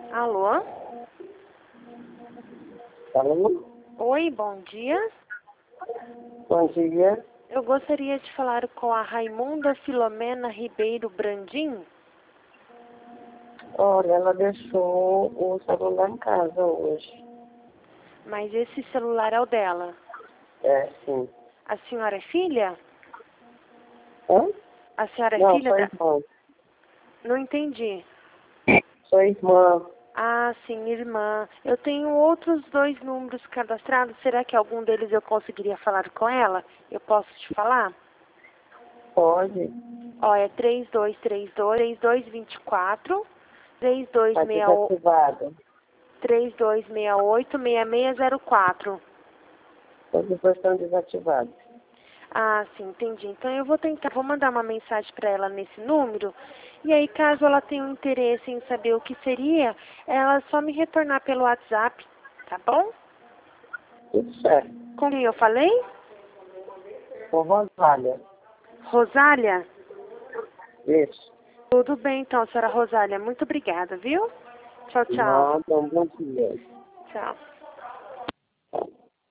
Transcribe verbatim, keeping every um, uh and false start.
Alô? Alô? Oi, bom dia. Bom dia. Eu gostaria de falar com a Raimunda Filomena Ribeiro Brandim. Olha, ela deixou o celular em casa hoje. Mas esse celular é o dela. É, sim. A senhora é filha? Hã? A senhora é Não, filha sou da... irmã. Não entendi. Sou irmã. Ah, sim, irmã. Eu tenho outros dois números cadastrados. Será que algum deles eu conseguiria falar com ela? Eu posso te falar? Pode. Ó, é três dois três dois, três dois dois quatro, três dois Está seis oito, desativada. três dois seis oito, seis seis zero quatro. Todos os dois estão desativados. Ah, sim, entendi. Então eu vou tentar, vou mandar uma mensagem para ela nesse número. E aí, caso ela tenha um interesse em saber o que seria, ela só me retornar pelo WhatsApp, tá bom? Tudo certo. Com quem eu falei? Com Rosália. Rosália? Isso. Tudo bem, então, senhora Rosália. Muito obrigada, viu? Tchau, tchau. Nada, um bom dia. Tchau.